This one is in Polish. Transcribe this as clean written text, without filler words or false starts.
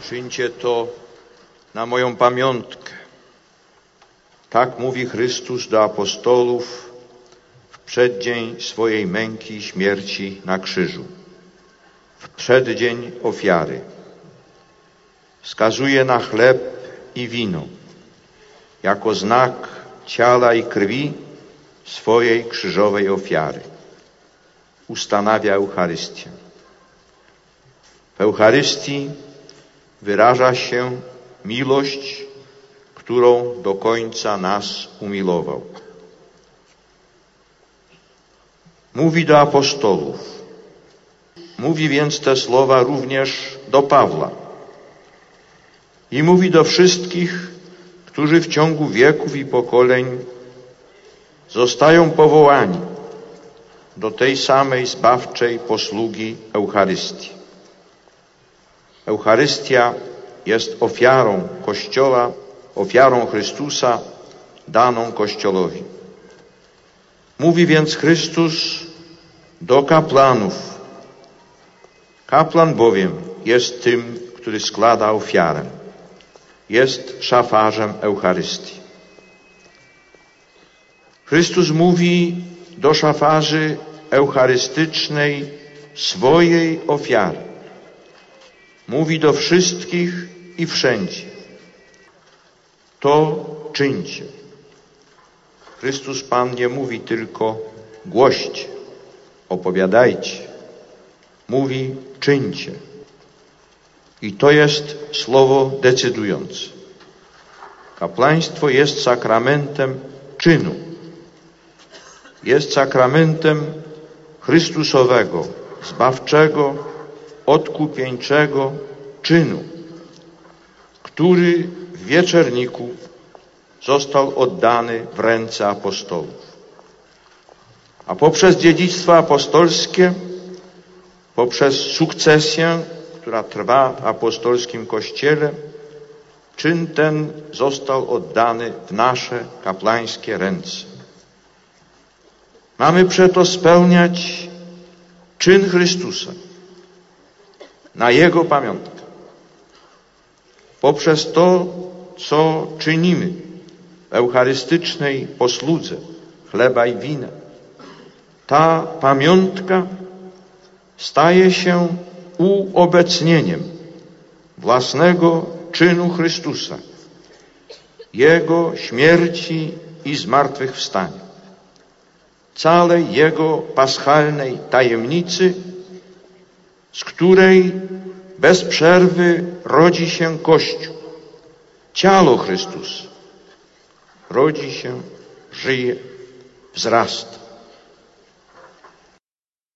Czyńcie to na moją pamiątkę. Tak mówi Chrystus do apostołów w przeddzień swojej męki i śmierci na krzyżu, w przeddzień ofiary. Wskazuje na chleb i wino jako znak ciała i krwi swojej krzyżowej ofiary. Ustanawia Eucharystię. W Eucharystii wyraża się miłość, którą do końca nas umilował. Mówi do apostołów. Mówi więc te słowa również do Pawła. I mówi do wszystkich, którzy w ciągu wieków i pokoleń zostają powołani do tej samej zbawczej posługi Eucharystii. Eucharystia jest ofiarą Kościoła, ofiarą Chrystusa daną Kościołowi. Mówi więc Chrystus do kapłanów. Kapłan bowiem jest tym, który składa ofiarę. Jest szafarzem Eucharystii. Chrystus mówi do szafarzy eucharystycznej swojej ofiary. Mówi do wszystkich i wszędzie. To czyńcie. Chrystus Pan nie mówi tylko głoście, opowiadajcie. Mówi czyńcie. I to jest słowo decydujące. Kapłaństwo jest sakramentem czynu. Jest sakramentem Chrystusowego, zbawczego, odkupieńczego czynu, który w wieczerniku został oddany w ręce apostołów. A poprzez dziedzictwo apostolskie, poprzez sukcesję, która trwa w apostolskim Kościele, czyn ten został oddany w nasze kapłańskie ręce. Mamy przeto spełniać czyn Chrystusa na Jego pamiątkę. Poprzez to, co czynimy w eucharystycznej posłudze chleba i wina, ta pamiątka staje się uobecnieniem własnego czynu Chrystusa, Jego śmierci i zmartwychwstania, całej Jego paschalnej tajemnicy, z której bez przerwy rodzi się Kościół, ciało Chrystusa. Rodzi się, żyje, wzrasta.